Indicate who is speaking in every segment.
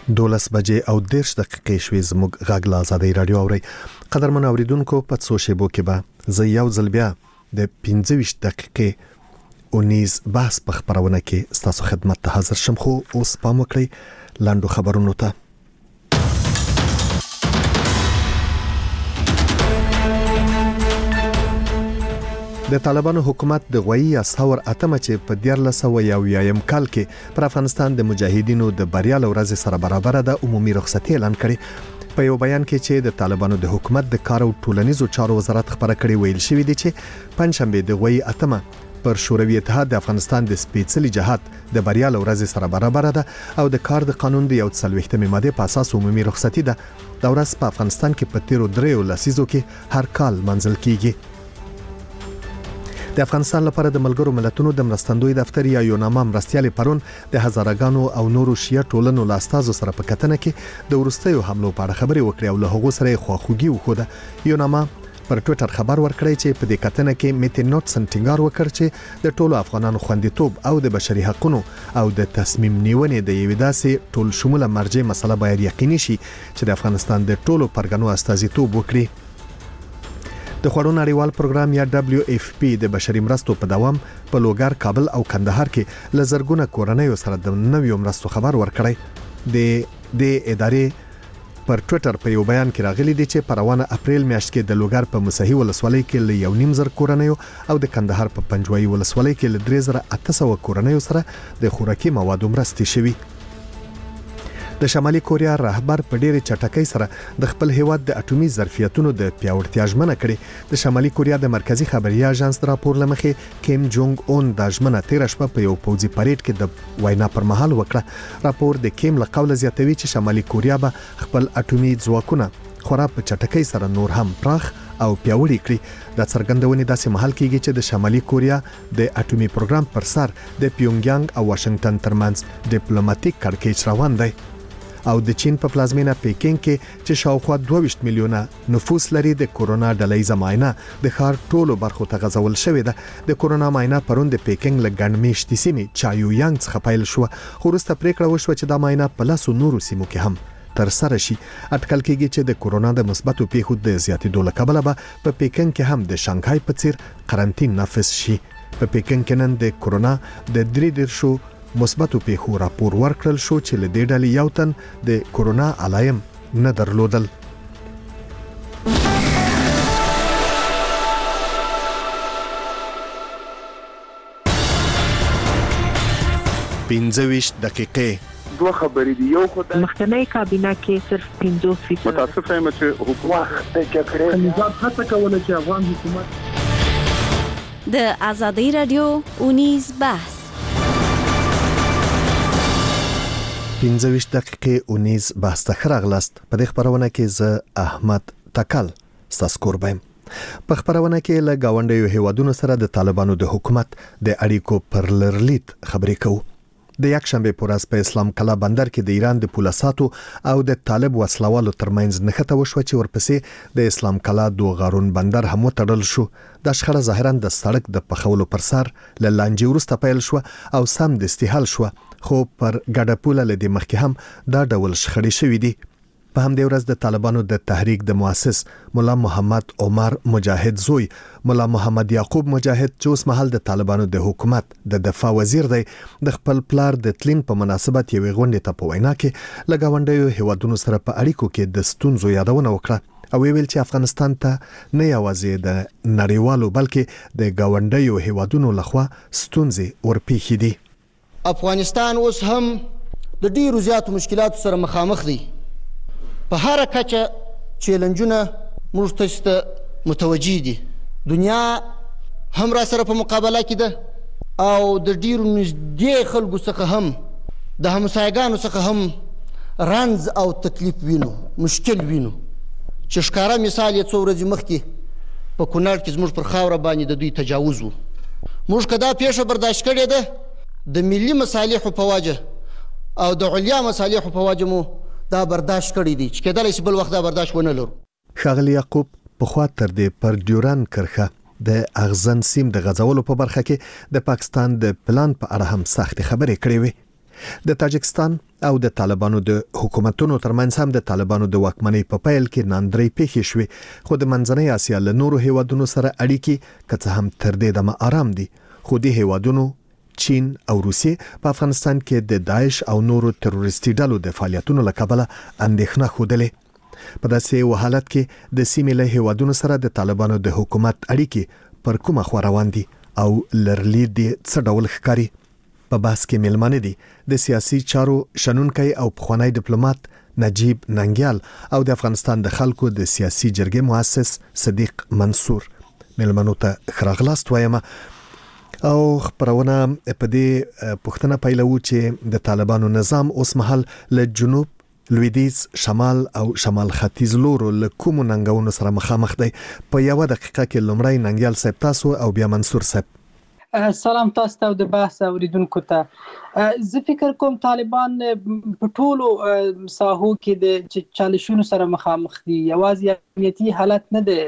Speaker 1: 12 بجې او 10 دقیقې شوې زموږ غږ له آزادۍ رادیو اوري. قدرمن اوریدونکو په څو شیبو کې به زه یو ځل بیا د 15 دقیقې اونیز بحث په خبرونه کې ستاسو خدمت ته حاضر شم، خو اوس پام وکړئ لاندو خبرونو ته. د طالبانو حکومت د غوي اساور اتمه چې په 1401 کال کې پر افغانستان د مجاهدینو د بریا لورځ سره برابر د عمومي رخصتي اعلان کړي. په یو بیان کې چې د طالبانو د حکومت د کار او ټولنیزو چارو وزارت خبره کړې ویل شوې دي چې پنځشنبه د غوي اتمه پر شوروي اتحاد د افغانستان د سپېڅلي جهاد د بریا لورځ سره برابر ده او د کار د قانون د 40مې ماده په اساس عمومي رخصتي ده. د ورځ په افغانستان کې په 13 لسیزو کې هر کال منځل کیږي. د افغانستان لپاره د ملګرو ملتونو د مرستندوی دفتر یا یوناما مرستيالي پرون د هزارګانو او نورو شیعه ټولنو لاستازو سره په کتنه کې د ورستیو حملو په اړه خبرې وکړې او له هغو سره خواخوږي وښوده. یوناما پر ټوئیټر خبر ورکړی چې په دې کتنه کې میټي نوټسن ټینګار وکړ چې د ټولو افغانانو خوندیتوب او د بشري حقوقو او د تصمیم نیونې د یوې داسې ټول شموله مرجع مسله باید یقیني شي چې د افغانستان د ټولو پرګنو استازیتوب وکړي. د خوړو نړیوال پروګرام یا WFP د بشري مرستو په دوام په لوګر، کابل او کندهار کې لزرګونه کورنۍ سره د نویو مرستو خبر ورکړی. د ادارې پر ټوئیټر په یو بیان کې راغلي دي چې په روانه اپریل میاشت کې د لوګر په مسحي ولسوالۍ کې ل 1.5 کورنۍ او د کندهار په پنجوایي ولسوالۍ کې ل 3800 کورنۍ سره د خوراکي موادو مرستې شوي. د شمالي کوریا رهبر په ډېرې چټکۍ سره د خپل هیواد د اټومي ظرفیتونو د پیاوړتیا ژمنه کړې. د شمالي کوریا د مرکزی خبري اژانس د راپور لمخې کیم جونګ اون د ژمنه 13 شپه په یو پوځي پریډ کې د وینا پر مهال وکړه. راپور د کیم له قوله زیاتوي چې شمالي کوریا به خپل اټومي ځواکونه خورا په چټکۍ سره نور هم پراخ او پیاوړي کړي. د څرګندونې داسې محل کېږي چې د شمالي کوریا د اټومي پروګرام پر سر د پیونګیانګ او واشنگټن ترمنځ ډیپلوماټیک کړکېچ روان دی. او د چین په پلازمینه پیکینګ کې چې شاوخوا 22 میلیونه نفوس لري د کورونا ډلې معاینه د ښار ټولو برخو ته غځول شوې ده. د کورونا معاینه پرون د پیکینګ له ګڼمېشتې سیمې چایویانګ څخه پیل شو، خو وروسته پریکړه وشوه چې دا معاینه په لاسو نورو سیمو کې هم تر سره شي. اټکل کېږي چې د کورونا د مثبتو پیښو د زیاتېدو له کبله به په پیکینګ کې هم د شانګهای په څیر قرنټین نافذ شي. په پیکینګ کې نن د کورونا د 3 مثبتو پیښو راپور ورکړل شو چې له دې ډلې یو تن د کورونا علایم نه درلودل. پنځويش دقیقې
Speaker 2: دوه خبرې دي. یو خو د
Speaker 3: مخکنی کابینه کې صرف 50%
Speaker 2: متاسف یم چې حکومت د جګړې
Speaker 4: نظام هڅه کوله چې افغان حکومت
Speaker 5: د آزادۍ رادیو اونیز بحث
Speaker 1: 15 دقیقې اونیز بحث ته راغلاست. په دې خبرونه کې زه احمد تکل ستاسو قربایم. په خبرونه کې له گاونډیو هیوادونو سره د طالبانو د حکومت د اړیکو پر لرلیت خبرې کوو. د یکشنبه پر ورځ په اسلام کلا بندر کې د ایران د پولیساتو او د طالب وسلوالو ترمنځ نښته وشوه چې ورپسې د اسلام کلا دوغارون بندر هم وتړل شو. د شخړه ظاهرا د سړک د پخولو پر سر له لانجې وروسته پیل شو او سم د استحال شو، خو پر ګډه پوله لدی مخکې هم دا ډول شخړې شوې دي. په همدې ورځ د طالبانو د تحریک د مؤسس مولا محمد عمر مجاهد زوی مولا محمد یعقوب مجاهد چې اوس مهال د طالبانو د حکومت د دفاع وزیر دی، د خپل پلار د تلین په مناسبت یوې غونډې ته په وینا کې له ګاونډیو هیوادونو سره په اړیکو کې د ستونزو یادونه وکړه او ویل چې افغانستان ته نه یوازې د نړیوالو بلکې د ګاونډیو هیوادونو لخوا ستونزې ورپېښې دي.
Speaker 6: افغانستان اوس هم د ډیرو زیاتو مشکلاتو سره مخامخ دی. په هر کچه چیلنجونه موږ ته متوجه دي. دنیا هم را سره په مقابله کې ده او د ډیرو نږدې خلکو څخه هم د همسایګانو څخه هم رنځ او تکلیف وینو، مشکل وینو. چې ښکاره مثال یې څو ورځې مخکې په کونړ کې زموږ پر خاوره باندې د دوی تجاوز و. موږ که دا پیښه برداشت کړې ده د ملي مصالحو په وجه او د علیا مصالحو په وجه مو دا برداشت کړی دی چې کېدلی شي بل وخت دا برداشت ونه لرو.
Speaker 1: ښاغلی یعقوب پخوا تر دې پر ډیورن کرښه د اغزن سیم د غځولو په برخه کې د پاکستان د پلان په اړه هم سخت خبرې کړې وې. د تاجکستان او د طالبانو د حکومتونو ترمنځ هم د طالبانو د واکمنۍ په پیل کې ناندري پیښې شوې، خو د منځنۍ اسیا له نورو هیوادونو سره اړیکې که څه هم تر دې دمه آرام دي، خو د هیوادونو چین او روسیې په افغانستان کې د داعش او نورو تروریستي ډلو د فعالیتونو له کبله اندېښنه ښودلې. په داسې حالت کې د سیمې له هیوادونو سره د طالبانو د حکومت اړیکې پر کومه خوا روان دي او لرلید څه ډول ښکاري؟ په بحث کې میلمانه دي د سیاسي چارو شنونکی او پخوانی ډیپلوماټ نجیب ننګیال او د افغانستان د خلکو د سیاسي جرګې مؤسس صدیق منصور. میلمنو ته خراغلاست وایم او خبرونه په دې پښتنه پیلو چې د طالبانو نظام اوس مهال له جنوب، لویدیځ، شمال او شمال ختیځ لورو له کومو ننګونو سره مخامخ دی. په یو دقیقه کې لومړی ننګیال صاحب تاسو او بیا منصور صاحب.
Speaker 4: سلام تاسو ته د بحث اوریدونکو ته. زه فکر کوم طالبان په ټولو ساحو کې د چالشونو سره مخامخ دي. یوازې امنیتي حالت نه دی،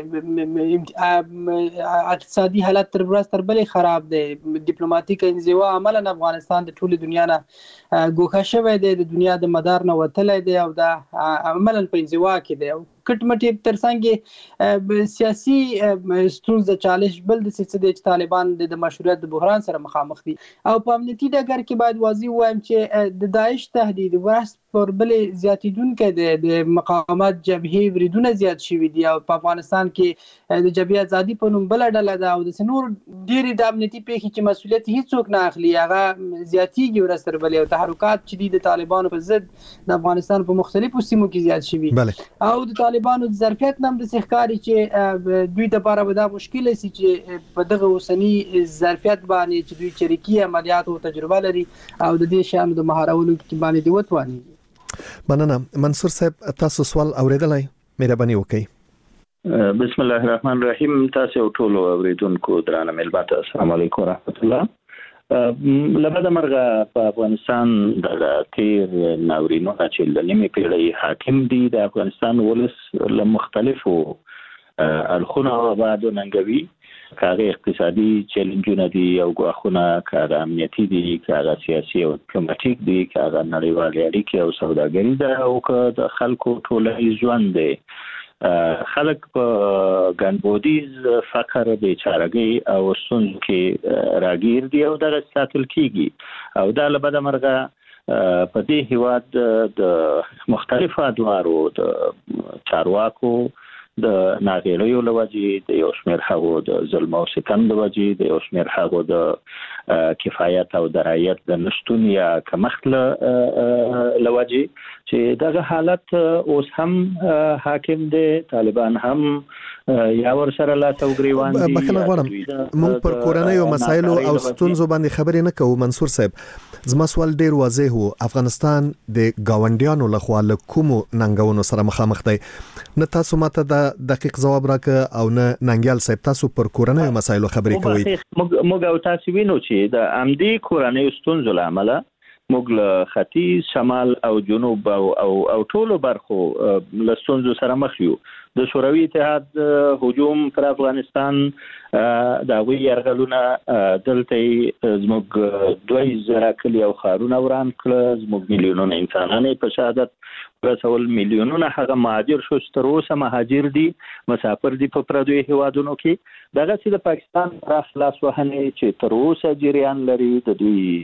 Speaker 4: اقتصادي حالت تر ورځ تر بلې خراب دی. ډیپلوماټیک انزوا عملاً افغانستان د ټولو دنیا نه ګوښه شوی دی، د دنیا د مدار نه وتلی دی او دا عملاً په انزوا کې دی. کټمټي ترڅنګ سیاسي ستونزه چالش بل د څه د طالبان د مشروعیت د بحران سره مخامخ دي او په امنیتي ډګر کې باید واضح وایم چې د داعش تهدید ورځ پر بلې زیاتیدونکې د مقاومت جبهې وریدونه زیات شوي دي او په افغانستان کې د جبهې ازادي په نوم بله ډله ده او د نور ډېرې د امنیتي پیښې چې مسؤلیت هیڅوک نه اخلي هغه زیاتیږي ورځ تر بلې او تحرکات چې دي د طالبانو په ضد د افغانستان په مختلفو سیمو کې زیات شوي او د طالبانو د ظرفیت نم د ښکاري چې دوی لپاره به دا مشکل شي چې په دغه اوسني ظرفیت باندې چې دوی چریکي عملیات او تجربه لري او د دې شیانو د مهارولو کې باندې دی وتواني.
Speaker 1: مننه. منصور صاحب تاسو سوال اوریدلای؟ مهرباني وکړئ.
Speaker 7: بسم الله الرحمن الرحیم. تاسو ټول اوریدونکو درانه ملت السلام علیکم ورحمت الله. لبدا مرغه په افغانستان د تیر ناورینو چې لنیمه پیړۍ حاکم دي د افغانستان ولس له مختلفو اړخونو بعد ننګوي، کاغه اقتصادي چیلنجونه دي او غواخونه، کاغه امنیتي دي، کاغه سیاسي او ډیپلوماټیک دي، کاغه نړیوالې اړیکې او سوداګري ده او که د خلکو ټولنیز ژوند دی. خلک په ګنبودیز فقر بیچارهګي او ستونزو کې راګیر دي او دغه ساتل کیږي او دا له بده مرغه په دې هیواد د مختلفو ادوارو د چارواکو د ناغېړیو له وجې، د یو شمېر هغو د ظلم او ستم د وجې، د یو شمېر هغو د کفایت او درایت د نشتون یا کمښت له وجې چې دغه حالت اوس هم حاکم دی. طالبان هم یا ور سره لا توګریوان دي.
Speaker 1: بخښنه غواړم، موږ پر کورنۍ او مسایلو او ستونزو باندې خبرې نه کوو. منصور صاحب زما سوال ډیر واضح وو. افغانستان د گاونډیانو لخوا له کومو ننګونو سره مخامخ دی؟ نه تاسو ماته دا دقیق جواب راکړه او نه ننګیال صاحب تاسو پر کورنۍ او مسایلو خبرې کوي.
Speaker 7: موږ او تاسو وینو چې د عمدي کورنۍ ستونزو لامل موږ له ختیځ، شمال او جنوب او ټولو برخو له ستونزو سره مخ یو. د شوروي اتحاد هجوم پر افغانستان دا وی يرغلونه دلته زموږ 2000 کلی او خارونه وران کړ، زموږ میلیونونه انسانانه په شهادت رسول، میلیونونه هغه مهاجر شو چې تر اوسه مهاجر دي، مسافر دي په پردوي هیوادونو کې. دغه چې د پاکستان پر خلاص وهنه چې تر اوسه جریان لري، د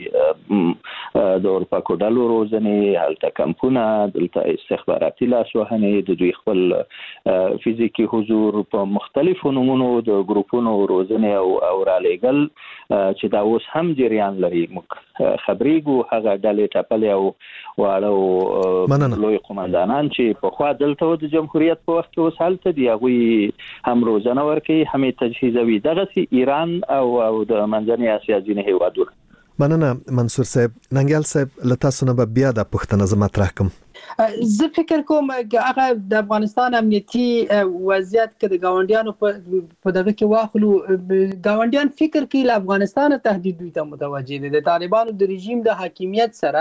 Speaker 7: دوی د اروپا کوډالو روزنه، هلته کمپونه، دلته استخباراتي لاس وهنه، د دوی خپل فزیکی حضور په مختلفو نمونو د ګروپونو روزنه او رالېګل چې دا اوس هم جریان لري. موږ خبرېګو هغه ډلې ټاپلې او واړو لوی قومندانان چې په خوا دلته د جمهوریت په وخت کې اوس هلته دي، هغوی هم روزنه ورکوي، هم تجهیزوي. دغسې ایران او د منځنۍ اسیا ځینې هیوادونه.
Speaker 1: مننه منصور صاحب. ننګیال صاحب له تاسو نه بیا د پښتنه زما مطرح کوم.
Speaker 4: زه فکر کوم هغه د افغانستان امنیتي وضعیت کې د گاونډیانو په دغه کې واخلو، گاونډیان فکر کوي له افغانستان تهدید دوی ته متوجه دي. د طالبانو د رژیم د حاکمیت سره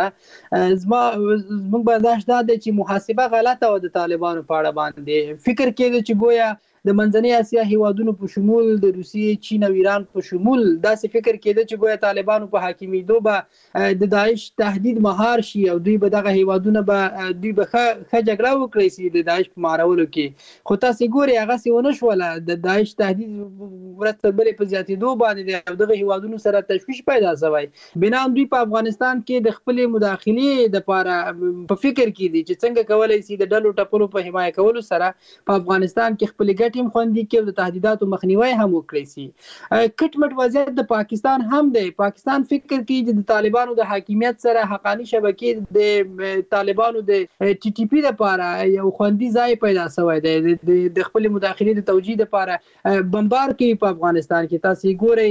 Speaker 4: زموږ برداشت دا دی چې محاسبه غلطه و د طالبانو په اړه باندې. فکر کوي چې گویا د منځنۍ اسیا هیوادونو په شمول د روسیې، چین او ایران په شمول داسې فکر کېده چې ګویا طالبانو په حاکمیدو به د داعش تهدید مهار شي او دوی به دغه هیوادونه به دوی به ښه جګړه وکړي سي د داعش په مهارولو کې. خو تاسو ګورئ هغسې ونه شوله. د داعش تهدید ورځ تر بلې په زیاتېدو باندې د دغه هیوادونو سره تشویش پیدا شوی. بنام دوی په افغانستان کې د خپلې مداخلې دپاره په فکر کې دي چې څنګه کولی سي د ډلو ټپلو په حمایه کولو سره په افغانستان کې خپلې ګټې هم خوندي کړي او د تهدیداتو مخنیوی هم وکړي سي. کټ مټ وضعیت د پاکستان هم دی. پاکستان فکر کوي چې د طالبانو د حاکمیت سره حقاني شبکې د طالبانو د ټي ټي پی لپاره یو خوندي ځای پیدا شوی دی د خپل مداخلې د توجیه لپاره بمبار کوي په افغانستان کې. تاسو ګورئ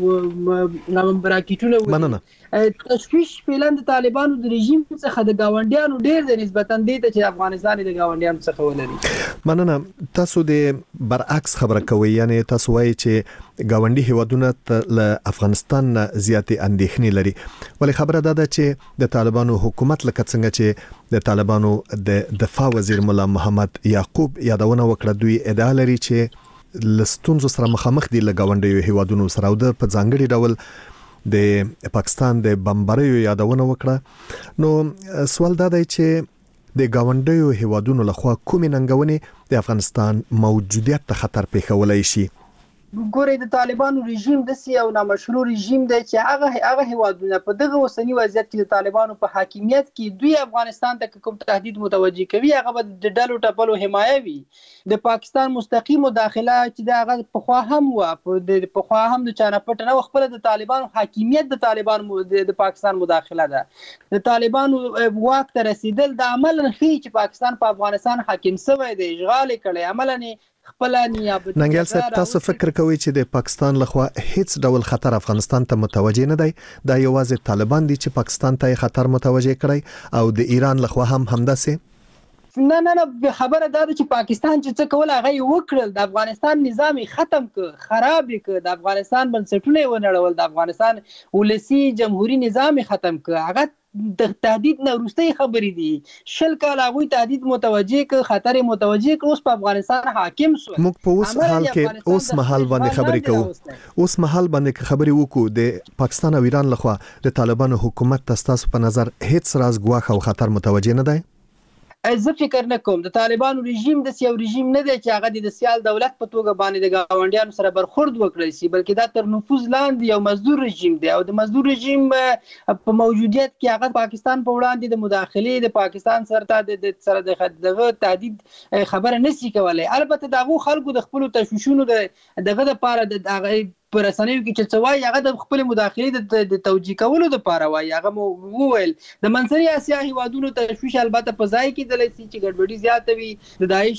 Speaker 4: او راکټونه تشویش فعلا د طالبانو د رژیم څخه د گاونډیانو ډیر د نسبتا دي ته چې افغانستان د گاونډیانو څخه ولري.
Speaker 1: مننه. تاسو د برعکس خبره کوي، یعنی تاسو وایي چې گاونډي هیوادونه له افغانستان زیاتې اندېښنې لري، ولی خبره ده چې د طالبانو حکومت لکه څنګه چې د طالبانو د دفاع وزیر مولا محمد یعقوب یادونه وکړه، دوی ادعا لري چې لستونزو سره مخامخ دي له گاونډي هیوادونو سره او د په ځانګړي ډول د پاکستان د بمباریو یادونه وکړه. نو سوال دا دی چې د گاونډیو هیوادونو لخوا کومې ننګونې د افغانستان موجودیت ته خطر پېښولای شي؟
Speaker 4: ګورئ د طالبانو رژیم داسې یو نامشروع رژیم دی چې هغه هیوادونه په دغه اوسني وضعیت کې د طالبانو په حاکمیت کې دوی افغانستان ته کوم تهدید متوجه کوي هغه به د ډلو ټپلو حمایه وي. د پاکستان مستقیم مداخله چې د هغه پخوا هم و پخوا هم د چانه پټ نه خپل د طالبانو حاکمیت د طالبانو د پاکستان مداخله ده. د طالبانو واک ته رسیدل د عمل نه چې پاکستان په افغانستان حاکم شوی دی، اشغال کړي عملاً خپل نیابت.
Speaker 1: ننګیال صاحب، تاسو فکر کوئ چې د پاکستان لخوا هیڅ ډول خطر افغانستان ته متوجه نه دی؟ دا یوازې طالبان دي چې پاکستان ته خطر متوجه کړی او د ایران لخوا هم همداسې؟
Speaker 4: نه خبره دا ده چې پاکستان چې څه کول هغه وکړل. د افغانستان نظام ختم ک، خراب ک، د افغانستان بنسټونه ونړول، د افغانستان ولسی جمهوریت نظام ختم ک. هغه د تهدید نه وروستۍ خبرې دي. 20 کال هغوی تهدید متوجه ک، خطر متوجه ک، اوس په افغانستان حاکم شو.
Speaker 1: موږ په اوس حال کې اوس محل باندې خبرې کوو. اوس محل باندې خبرې وکړو. د پاکستان او ایران لخوا د طالبانو حکومت تاسو په نظر هیڅ راز ګواښ او خطر متوجه نه دی؟
Speaker 4: زه فکر نه کوم. د طالبانو رژیم د یو رژیم نه دی چې هغه د سیال دولت په توګه باندې د گاونډیانو سره برخورد وکړي سي، بلکې دا تر نفوذ لاندې یو مزدور رژیم دی او د مزدور رژیم په موجودیت کې هغه پاکستان په وړاندې د مداخلې د پاکستان سره دغه تهدید خبره نسی کولای. البته دغه خلکو د خپل تشویشونو دغه لپاره د پر رسنیو کې چې څوای هغه د خپل مداخلې د توجیه کولو لپاره وایي. هغه مو وویل د منځنۍ اسیا هیوادونو تشویش البته په ځای کې دلای سي چې ګډوډي زیاته وي، د داعش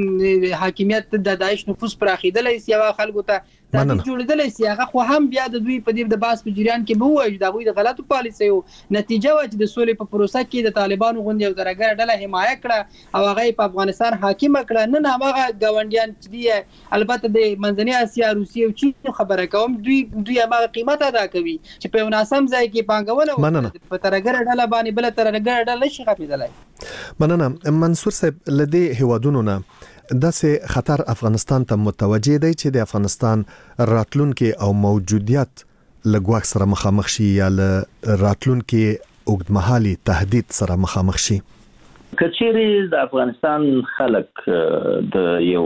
Speaker 4: د حاکمیت د داعش نفوذ پراخېدلای سي، هغه خلکو ته تهدید جوړېدلای سي. هغه خو هم بیا د دوی په دې د باس په جریان کې به وایي د هغوی د غلطو پالیسیو نتیجه وه چې د سولې په پروسه کې د طالبانو غوندې یو درګره ډله حمایه کړه او هغه په افغانستان حاکمه کړه. نن هماغه ګاونډیان چې دي البته د منځنۍ اسیا، روسیې او چین خبره کوم، دوی هغه قیمت ادا کوي چې په یو ناسم ځای کې پانګونه په ترګره ډله باندې بل ترګره ډله نشي ختمېدلی.
Speaker 1: مننه. منصور صاحب، لدې هیوادونو نه داسې خطر افغانستان ته متوجه دی چې د افغانستان راتلونکي او موجودیت له ګواښ سره مخامخ شي یا له راتلونکي اوږدمهالي تهدید سره مخامخ شي؟
Speaker 7: کچېرې د افغانستان خلک د یو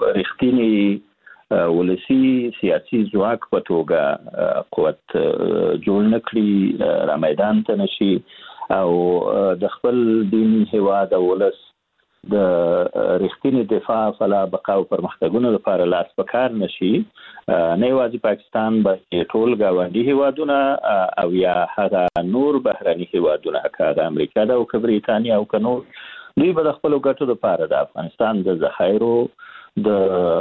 Speaker 7: رښتینی ولسی سیاسي ځواک په توګه قوت جوړ نکړي، را میدان ته نشي او د خپل دین، هیواد او ولس د رښتینی دفاع فلا بقا او پرمختګونو لپاره لاس په کار نشي، نه یوازې پاکستان بلکې ټول ګاونډي هیوادونه او یا هغه نور بهرني هیوادونه که امریکا ده او که بریتانیا او که نور، دوی به د خپلو ګټو لپاره د افغانستان د ذخایرو د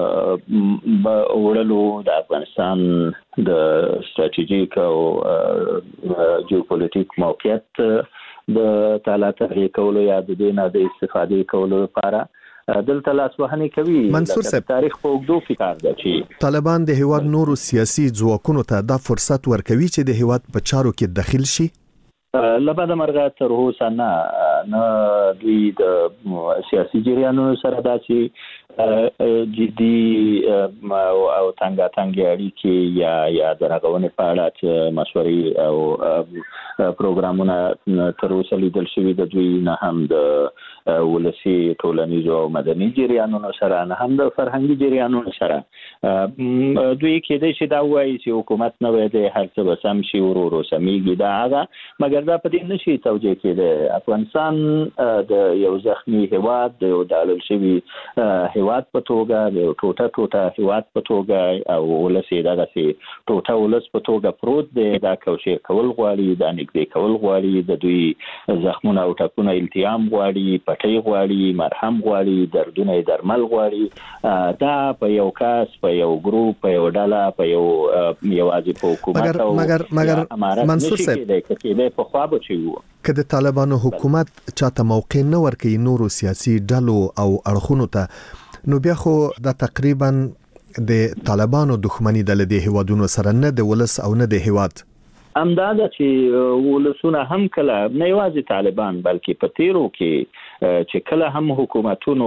Speaker 7: وړلو، د افغانستان د ستراتیژیک او جیوپولیټیک موقعیت د تعالی تحریک کولو یا د دې نه د استفادې کولو لپاره دلته لاسوهنې کوي.
Speaker 1: منصور صاحب،
Speaker 7: تاریخ په اوږدو کې کار ده چې
Speaker 1: طالبان د هیواد نورو سیاسي ځواکونو ته دا فرصت ورکوي چې د هیواد په چارو کې دخیل شي.
Speaker 7: لبعد مرغه تر اوسه نه نه دوی د سیاسي جریانونو سره داسې جدي او څنګه اړیکې یا درغونې په اړه چې مشورې او پروګرامونه تر اوسه لیدل شوي د دوی نه هم د ولسي ټولنیزو او مدني جریانونو سره نه هم د فرهنګي جریانونو سره دوی کېدای شي دا وایي چې حکومت نه وي د هر څه به سم شي ورو سمېږي دا هغه مګر دا په دې نشي توجیه کېدی افغانستان د یو زخمي هیواد د یو دالل شوي هیواد په توګه د ټوټه هیواد په توګه او ولسي دغسې ټوټه ولس په توګه پروت دی دا کوشش کول غواړي دا نږدې کول غواړي د دوی زخمونه او ټپونه التیام غواړي پټۍ غواړي مرهم غواړي دردونه درمل غواړي دا په یو کس په یو ګروپ په یو ډله په یوازې په حکومت او
Speaker 1: مګر منصور صاحب
Speaker 7: کله په خوا به چي وو
Speaker 1: که د طالبانو حکومت چاته موقع نه ورکړي نورو سیاسي ډلو او اړخونو ته نو بیا خو دا تقریبا د طالبانو دښمنی د لدې هیوادونو سره نه د ولس او نه د هیواد
Speaker 7: امداده چې ولسونه هم کله نه یوازې طالبان بلکې په تیرو کې چې کله هم حکومتونو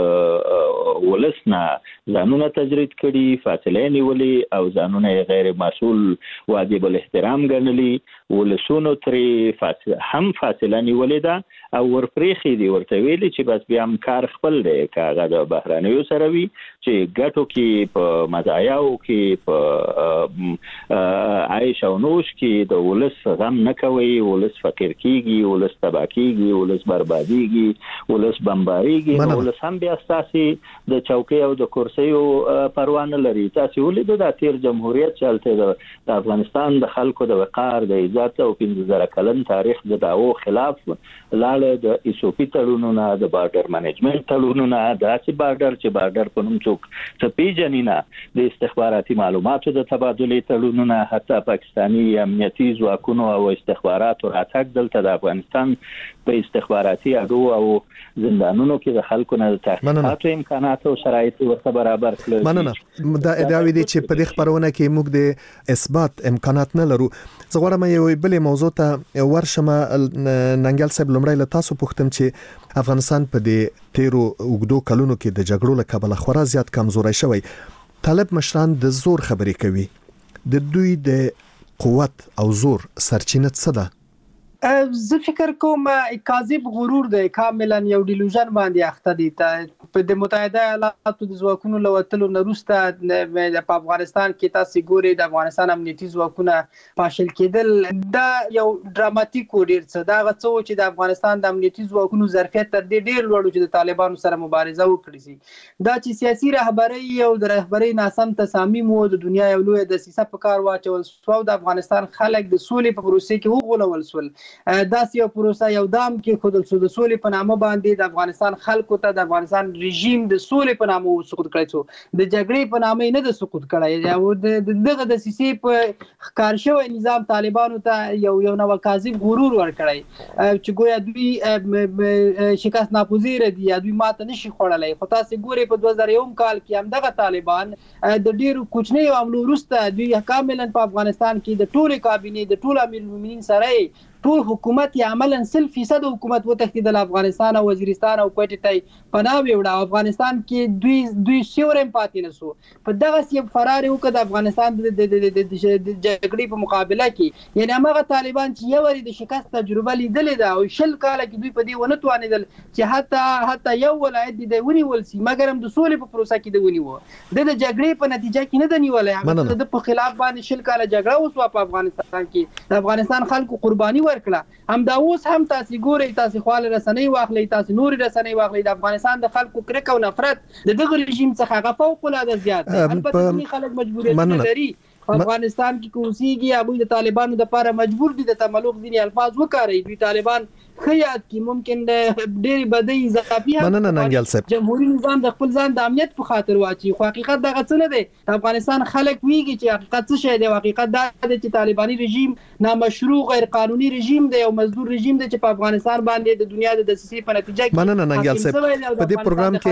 Speaker 7: ولسنا ځانونه تجرید کړي فاصله نیولې او ځانونه غیر مسؤل واجب الاحترام ګڼلي ولسونو ترې فاصله نیولې ده او ورپریخي دي ورته ویلي چې بس بیا هم کار خپل دی کاغه د بهرانیو سره وي چې ګټو کې په مزایاو کې په عايش او نوش کې د ولس غم نه کوي ولس فقیر کیږي ولس تباہ کیږي ولس بربادیږي ولس بمباریږي ولس هم بیا ستاسي د چوکۍ او د کرسیو پروا نه لري تاسو ولید د تیر جمهوریت چلته د افغانستان د خلکو د وقار د عزت او 15000 کلن تاریخ د داو خلاف لاله د ایسوپی تړونونه د بارډر منیجمنت تړونونه داسې بارډر په نوم څوک څه پیژنینا د استخباراتي معلوماتو د تبادلې تړونونه حتی پاکستاني امنیتي ځواکونو او استخباراتو راتګ دلته د افغانستان په استخباراتي اډو او زندانونو کې د خلکو نه د تحقیقاتو امکانات او شرایط ورته برابر کړل
Speaker 1: مننه دا ادعاوی دي چې په دې خبرونه کې موږ د اثبات امکانات نه لرو زه غواړم یو بلې موضوع ته ورشم ننګل صاحب لمړی له تاسو پوښتم چې افغانستان په دې تیرو وګړو کلونو کې د جګړو له کبله خورا زیات کمزوري شوی طالب مشران د زور خبرې کوي د دوی د قوت او زور سرچینه څه ده
Speaker 4: زه فکر کوم کاذب غرور دی کاملا یو ډیلوژن باندې اخته دي په د متحده ایالاتو د ځواکونو لوتلو نه وروسته په افغانستان کې تاسو ګوري د افغانستان امنیتي ځواکونه پاشل کېدل دا یو ډراماتیک ډیر څه دا غڅو چې د افغانستان د امنیتي ځواکونو ظرفیت تر دې ډیر لوړ چې د طالبانو سره مبارزه وکړي سي دا چې سیاسي رهبري او د رهبري ناسم تصامیم او د دنیا یو لوی د سیاست په کار واچول سو د افغانستان خلک د سولې په پروسې کې وغولول سول داسې یو پروسه یو دام کې خودل سو د سولې په نامه باندې د افغانستان خلکو ته د افغانستان رژیم د سولې په نامه سقوط کړی سو د جګړې په نامه نه د سقوط کړی او دغه د سیاسي په ښکار شوی نظام طالبانو ته یو نو کاذب غرور ورکړی چې ګویا دوی شکست ناپذیر دي دوی ماته نشي خوړلای خو تاسو ګوري په 2001 کال کې هم دغه طالبان د ډیرو کوچنی عملو وروسته دوی کاملا په افغانستان کې د ټولو کابینه د ټولو امیر المؤمنین سره ټول حکومت یې عملاً 100% حکومت وتښتېدل افغانستان او وزیرستان او کوټې ته پناه وړه افغانستان کې دوی سیورم پاتې نسو په دغه سی فرار وکړ د افغانستان د جګړې په مقابله کې یعنی هغه طالبان چې یو ور د شکست تجربه لیدلې ده او شل کال کې دوی په دې ونه توانیدل چې حتی یو ولایت د ونیول سي مګر هم د سولې په پروسه کې د ونیو د جګړې په نتیجه کې نه د نیولای د په خلاف باندې شل کال جګړه وسو په افغانستان کې د افغانستان خلکو قرباني ورکړه هم دا اوس هم تاسو ګورئ تاسو خپل رسنۍ واخلئ تاسو نور رسنۍ واخلئ د افغانستان د خلکو کرکه او نفرت د دغه رژیم څخه فوق العاده زیات البته خلک مجبوریت لري افغانستان کې کوسيږي ابو د طالبانو د لپاره مجبور دي د تملق دي الفاظ وکړي دوی طالبان خیات کی ممکن ډېری بدی زقافي جمهوریت نظام د خپل ځان د امنیت په خاطر واچي خو حقیقت دغه څه نه دی افغانستان خلک ویږي چې حقیقت څه شی دی حقیقت دا دی چې طالباني رژیم نامشروع غیر قانوني رژیم دی او مزدور رژیم دی چې په افغانستان باندې د دنیا د دسیسې په نتیجه کې
Speaker 1: مننه ننګل صاحب په دې پروګرام کې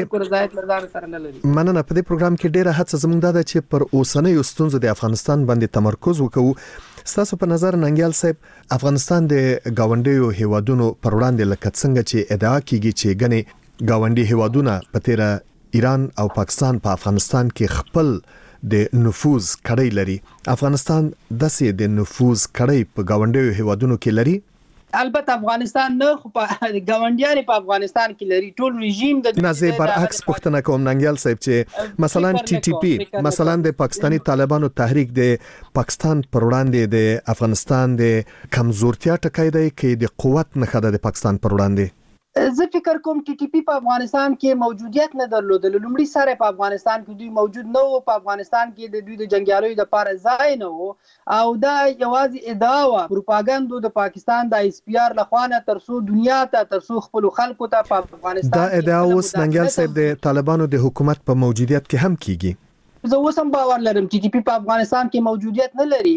Speaker 1: ډیره هڅه زموږ ده چې پر اوسنۍ ستونزو د افغانستان باندې تمرکز وکړو ستاسو په نظر ننګیال صاحب افغانستان د گاونډیو هیوادونو پر وړاندې لکه څنګه چې ادعا کیږي چې ګنې گاونډي هیوادونه په تیر ایران او پاکستان په افغانستان کې خپل د نفوذ کړی لري، افغانستان داسې د نفوذ کړی په گاونډیو هیوادونو کې لري؟
Speaker 4: البته افغانستان نه خو په ګاونډیان په افغانستان کې لري، ټول رژیم د
Speaker 1: نازي برعکس پښتنه کوم ننګیال صاحب چې مثلا ټي ټي پی مثلا د پاکستانی طالبانو تحریک د پاکستان پر وړاندې د افغانستان د کمزورتیا ټکی دی کې د قوت نه خده د پاکستان پر وړاندې.
Speaker 4: زه فکر کوم ټي ټي پی په افغانستان کې موجودیت نه درلودل، لومړی سره په افغانستان کې دوی موجود نه وو، په افغانستان کې د دوی د جنگیالیو د لپاره ځای نه وو او دا یوازې ادعا و پروپاګاندا د پاکستان د اس پی آر لخوا نه ترسو دنیا ته ترسو خپل خلکو ته په افغانستان
Speaker 1: دا ادعا اوس ننګیال صاحب د طالبانو د حکومت په موجودیت کې هم کیږي.
Speaker 4: زه اوسم باور لرم ټي ټي پی په افغانستان کې موجودیت نه لري،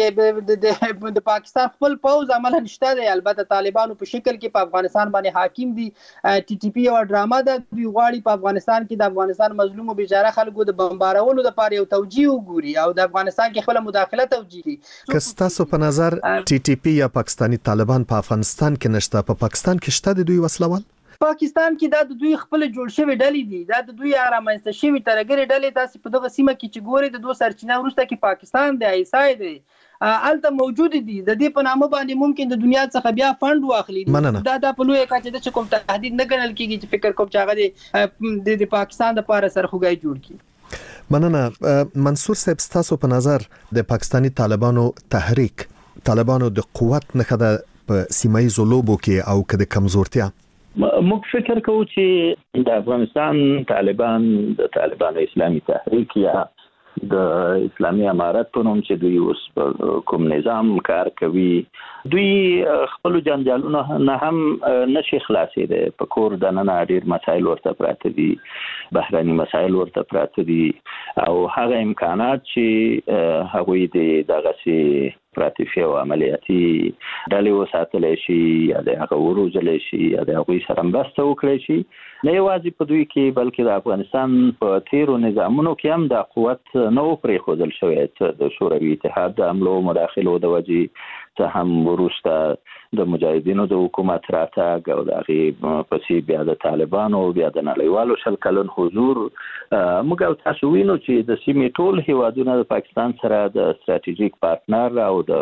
Speaker 4: بلکې د پاکستان خپل پوز عملا نشته دی. البته طالبانو په شکل کې په افغانستان باندې حاکم دي. ټي ټي پی یو ډرامه ده، دوی غواړي په افغانستان کې د افغانستان مظلوم او بیچاره خلکو د بمبارولو لپاره یو توجیه وګوري او د افغانستان کې خپل مداخله توجیه کوي.
Speaker 1: که تاسو په نظر ټي ټي پی یا پاکستانی طالبان په افغانستان کې نشته، په پاکستان کې شته د دوی وسلوال؟
Speaker 4: پاکستان کې دا د دوی خپل جوړ شوی ډلې دي، دا د دوی رامنځته شوی ترګری ډلې. تاسو په دغه سیمه کې چې ګوري د دوه سرچینه ورسته کې پاکستان دی، ایسای دی، الته موجود دي. د دې په نامه باندې ممکن د دنیا څخه بیا فند واخلي. دا په لوی کچه د کوم تهدید نه ګڼل کیږي چې فکر کوم چې هغه د پاکستان د لپاره سرخوږی جوړ کړي.
Speaker 1: مننه. منصور صاحب تاسو په نظر د پاکستانی طالبانو تحریک طالبانو د قوت نه خده په سیمایي لوبو کې او کده کمزورتیا؟
Speaker 7: موږ فکر کوو چې د افغانستان طالبان د طالبان اسلامي تحریک یا د اسلامي امارت په نوم چې دوی اوس کوم نظام کار کوي، دوی خپل جنجالونه نه هم نشي خلاصېدای. په کور دننه ډېر مسایل ورته پراته دي، بهراني مسایل ورته پراته دي او هغه امکانات چې هغوی د دغسې پراتیفي او عملیاتي ډلې وساتلی شي یا د هغه وروزلی شي یا د هغوی سره مرسته وکړی شي، نه یوازې په دوی کې بلکې د افغانستان په تیرو نظامونو کې هم دا قوت نه و پرېښودل شوی. د شوروي اتحاد د حملو مداخلو د وجې څه هم وروسته د مجاهدینو د حکومت راتګ او د هغې پسې بیا د طالبانو بیا د نړیوالو 20 کلن حضور، موږ او تاسو وینو چې د سیمې ټول هیوادونه د پاکستان سره د ستراتیژیک پارتنر او د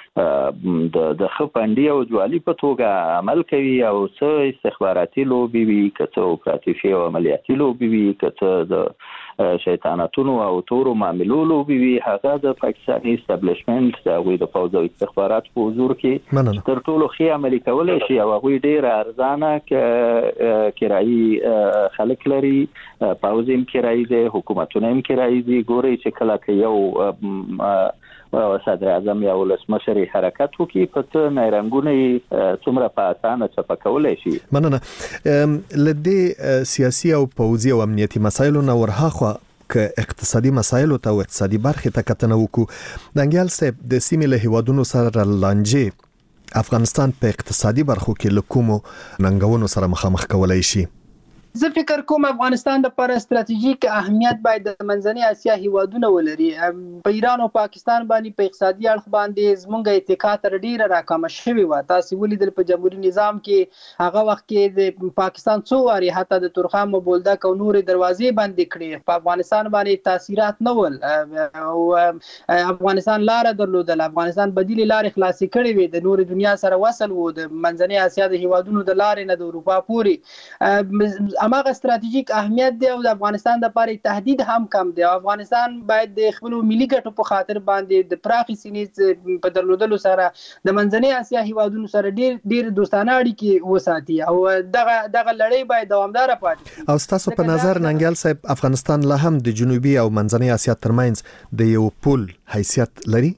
Speaker 7: ښه فنډي او جوالي په توګه عمل کوي او څه استخباراتي لوبې وي، که څه اپراتیفي او عملیاتي لوبې وي، که څه د شیطانتونو او تورو معاملو لوبې وي، هغه د پاکستاني اسټابلیشمنټ د هغوی د پوځ او استخبارات په حضور کې تر ټولو ښې عملي کولی شي او هغوی ډېر ارزانه کرایي خلک لري، پوځ هم کرایي دی، حکومتونه هم کرایي دي. ګورئ چې کله که یو صدر اعظم یا ولسمشر حرکت وکړي په څه نیرنګونه یې څومره په اسانه چپه کولی شي.
Speaker 1: مننه. له دې سیاسي او پوځي او امنیتي مسایلو نه ورهاخوا که اقتصادي مسایلو ته او اقتصادي برخې ته کتنه وکړو، ننګیال صاحب د سیمې له هیوادونو سره لانجې افغانستان په اقتصادي برخو کې له کومو ننګونو سره مخامخ کولای شي؟
Speaker 4: زه فکر کوم افغانستان د پر استراتیژیک اهمیت باید د منځنۍ اسیا هیوادونه ولري. په ایران او پاکستان باندې په اقتصادي اړخ باندې زمونږ اتکا تر ډیره راکمه شوې و. تاسو ولیدل په جمهوریت نظام کې هغه وخت کې د پاکستان څو واري حتی د تورخم او بولدک او نور دروازې بندې کړې، په افغانستان باندې تاثیرات نه ول او افغانستان لار درلودل، افغانستان بدیل لارې خلاصې کړې وې، د نور دنیا سره وصل وو، د منځنۍ اسیا د هیوادونو د لارې نه د اروپا پورې هماغه استراتیژیک اهمیت دی او د افغانستان د لپاره تهدید هم کم دی. افغانستان باید د خپل ملي ګټو په خاطر باندې د پراخي سینې په درلودلو سره د منځنۍ اسیا هیوادونو سره ډیر دوستانه اړیکې وساتي او دغه لړۍ باید دوامدار پاتې.
Speaker 1: او تاسو په نظر ننګیال صاحب افغانستان لا هم د جنوبي او منځنۍ اسیا ترمنځ د یو پول حیثیت لري؟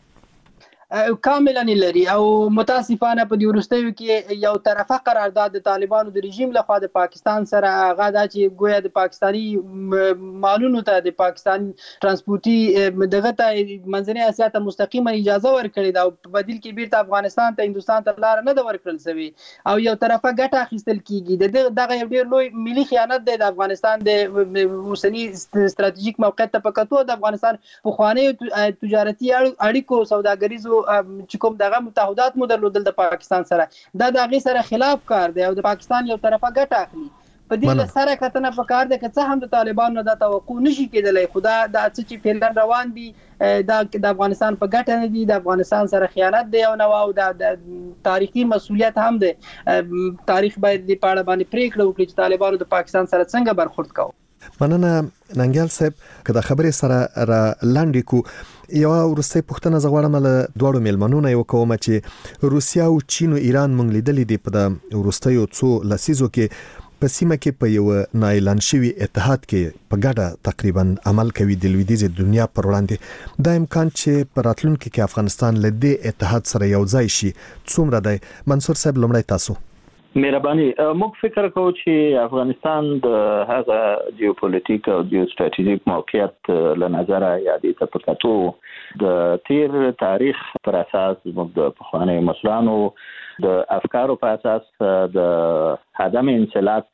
Speaker 4: کاملا لري او متاسفانه په دې وروستیو کې یو طرفه قرارداد د طالبانو د رژیم لخوا د پاکستان سره هغه دا چې ګویا د پاکستانی مالونو ته د پاکستان ترانسپورتي دغه ته منځنۍ اسیا ته مستقیما اجازه ورکړې ده او په بدیل کې بیرته افغانستان ته هندستان ته لار نه ده ورکړل شوی او یو طرفه ګټه اخیستل کیږي. دغه یو ډیر لوی ملي خیانت دی د افغانستان د اوسنی ستراتیژیک موقعیت ته په کتو د افغانستان پخوانی تجارتي اړیکو سوداګریزو چې کوم دغه متحدات مو درلودل د پاکستان سره دا د هغې سره خلاف کار دی او د پاکستان یو طرفه ګټه اخلي په دې سره کتنه پکار ده که څه هم د طالبانو د توقع نشي کېدلی خو دا د څه چې فعلا روان دي د افغانستان په ګټه نه دي د افغانستان سره خیانت دی او د تاریخي مسؤلیت هم دی تاریخ باید د پاړه باندې پریکړه وکړي چې طالبانو د پاکستان سره څنګه برخورد کوي
Speaker 1: مننه ننګیال صاحب که د خبرې سره را لاندې کو یو ورسته پښتنه زغړم له دوړو ملمنونه یو کوم چې روسیا او چین او ایران مونږ لیدلې دي په د ورسته یو څو لسیزو کې په سیمه کې په یو نایلان شوی اتحاد کې په ګډه تقریبا عمل کوي د لویدیځ دنیا پر وړاندې دا امکان چې په راتلونکي کې افغانستان له دې اتحاد سره یو ځای شي څومره دی منصور صاحب لمړی تاسو
Speaker 7: مهرباني موږ فکر کوو چې افغانستان د هغه جیوپولیټیک او جیو ستراتیژیک موقعیت له نظره یادې ته پکاتو د تیر تاریخ پر اساس موږ د پخواني مشرانو د افکارو په اساس د عدم انسلاک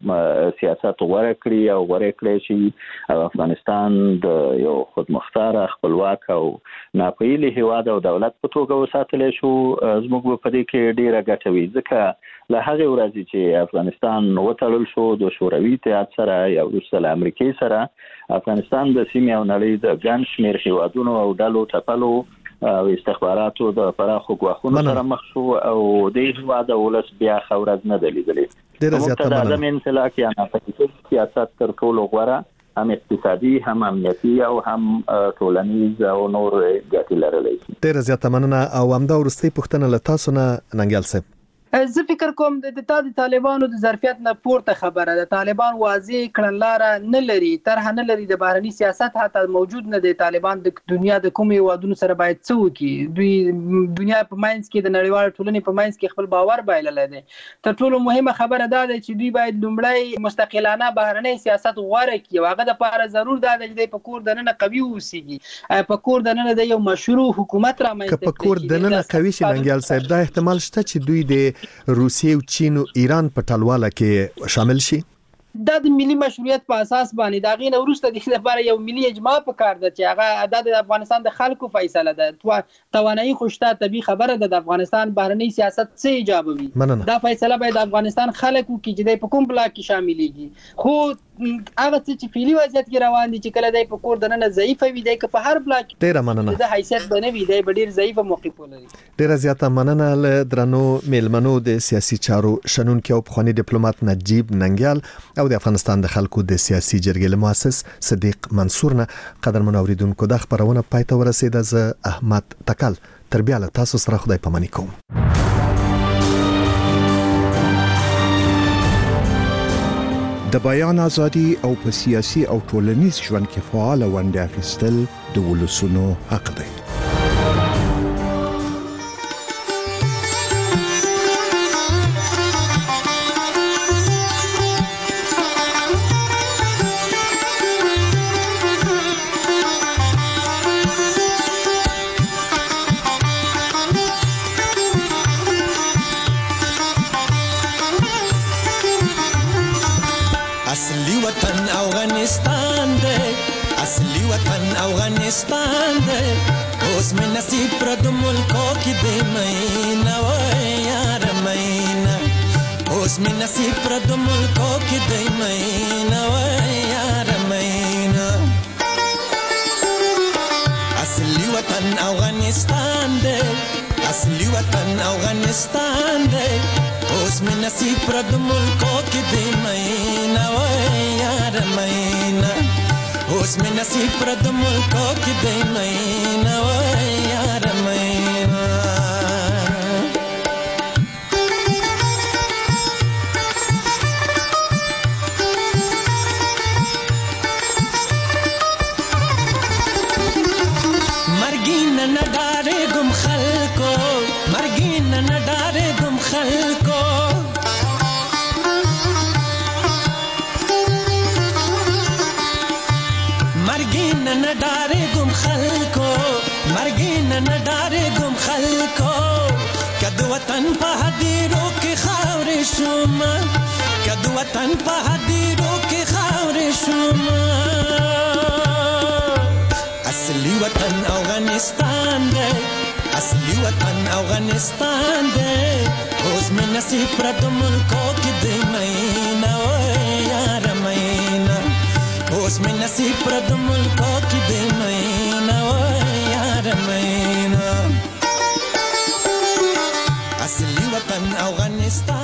Speaker 7: سیاست غوړه کړی او غوړه کړی چې افغانستان د یو خودمختار خپلواک او ناپېیلي هیواد او دولت په توګه وساتل شو زموږ په دې کې ډیره ګټه وی ځکه له هغه ورځې چې افغانستان وتړل شو د شوروي اتحاد سره یا وروسته له امریکای سره افغانستان د سیمې او نړۍ د ګڼ شمېر هیوادونو او ډلو ټپلو او استخباراتو د پراخو ګواښونو سره مخ شو او د هیواد ولس بیا خورز نه دلیدلې
Speaker 1: ډیره زیاته مننه
Speaker 7: د انسلاک یا ناپېیلي سیاست تر ټولو غوره هم اقتصادي هم امنیتي او هم ټولنیز او نور ګټې لرلې
Speaker 1: ډیره زیاته مننه او همدا ورسته پښتنه له تاسو نه ننګیال صاحب
Speaker 4: زه فکر کوم د طالبانو د ظرفیت نه پورته خبره ده طالبان واضح کړنلاره نه لري طرح نه لري د بهرني سیاست حتی موجود نه دی طالبان د دنیا د کومې هیوادونو سره باید څه وکړي دوی دنیا په ماینس کې د نړیوال ټولنې په ماینس کې خپل باور بایللی دی تر ټولو مهمه خبره دا ده چې دوی باید لومړی مستقلانه بهرنی سیاست غوره کړي او هغه لپاره ضرور ده چې په کور دننه قوي اوسېږي په کور دننه د یو مشروع حکومت رامنځته کړي
Speaker 1: په کور دننه قوي شي ننګیال صاحب دا احتمال شته چې دوی د روسیې او چین او ایران په ټلواله کې شامل شي
Speaker 4: دا د ملي مشروعیت په اساس باندې دا غي وروسته د لپاره یو ملي اجماع پکار ده چې هغه د افغانستان د خلکو فیصله ده توانایي خوشته طبي خبره ده د افغانستان بهرنی سیاست څه ایجابوي دا فیصله باید د افغانستان خلکو کې چې د کوم بلاک کې شاملېږي خو هغه چې فعلی وضعیت کې روان دي چې کله د په کور دننه ضعیف وي د په هر بلاک
Speaker 1: ډیره مننه
Speaker 4: د حیثیت بنوي د ډیر ضعیف موقف ولري
Speaker 1: ډیره زیاته مننه له درنو میلمنو د سیاسي چارو شنونکو او پخوانی ډیپلوماټ نجیب ننګیال او د افغانستان د خلکو د سیاسي جرګې مؤسس صدیق منصور نه قدرمن اوریدونکو د خبرونه پاتې ورسېده ز احمد تکل تربیه له تاسو سره خدای پامنی کوم
Speaker 8: د بیان ازادي او په سیاسي او ټولنیز ژوند کې فعال ونډه اخیستل د ولسونو حق دی.
Speaker 9: افغانستان دې اوس مې نصیب پر د ملکو کې دې مینا وای یار مینا اوس مې نصیب پر د ملکو کې دې مینا وای یار مینا اصلي وطن افغانستان دې اصلي وطن افغانستان دې اوس مې نصیب پر د ملکو کې دې مینا وای یار مینا اوس مې نصیب پر د ملکو کې دی مینا وای یار مینا مرګین نه ډارېږم خلکو مرګین نه ډارېږم خلکو مرګین نه ډارېږم خلکو مرګین نه ډارېږم خلکو کد وطن په هدیرو کې خاورې شوم کد وطن په هدیرو کې خاورې شوم اصلي وطن افغانستان دی اصلي وطن افغانستان دی اوس مې نصیب پر د ملکو کې دی مینا وای یار مینا اوس مې نصیب پر د ملکو کې دی مینا وای یار مینا اصلي وطن افغانستان